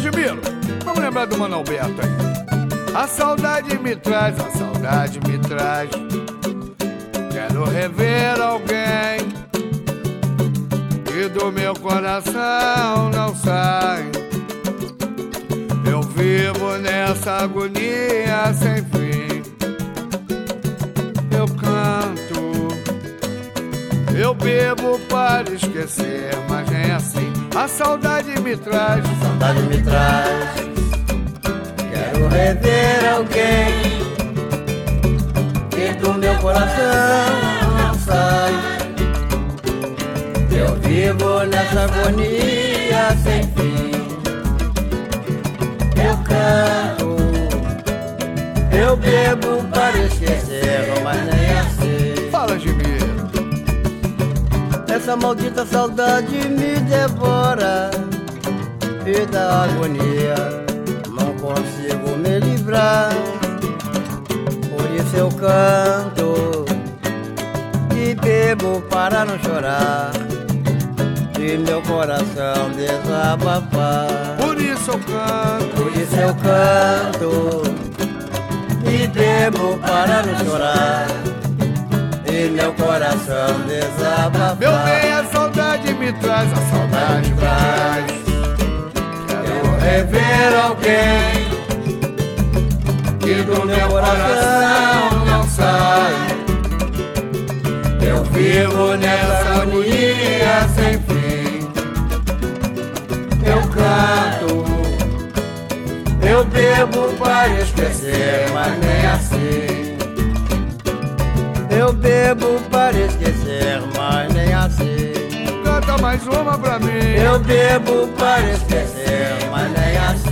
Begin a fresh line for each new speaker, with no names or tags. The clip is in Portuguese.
Gemiro, vamos lembrar do Mano Alberto aí. A saudade me traz, a saudade me traz. Quero rever alguém que do meu coração não sai. Eu vivo nessa agonia sem fim. Eu canto, eu bebo para esquecer, mas nem assim. A saudade me traz,
a saudade me traz. Quero rever alguém que do meu coração não sai. Eu vivo nessa agonia sem fim. Eu canto, eu bebo para esquecer, mas nem assim.
Fala, Gemiro.
Essa maldita saudade me devora e da agonia não consigo me livrar. Por isso eu canto e bebo para não chorar e meu coração desabafar.
Por isso eu canto,
por isso eu canto e bebo para não chorar e meu coração desabafar.
Meu bem, a saudade me traz, a saudade me traz. Quero rever alguém que do meu coração não sai. Eu vivo nessa agonia sem fim. Eu canto, eu bebo para esquecer, mas nem assim.
Eu bebo para esquecer, mas nem assim.
Canta mais uma pra mim.
Eu bebo para esquecer, mas nem assim.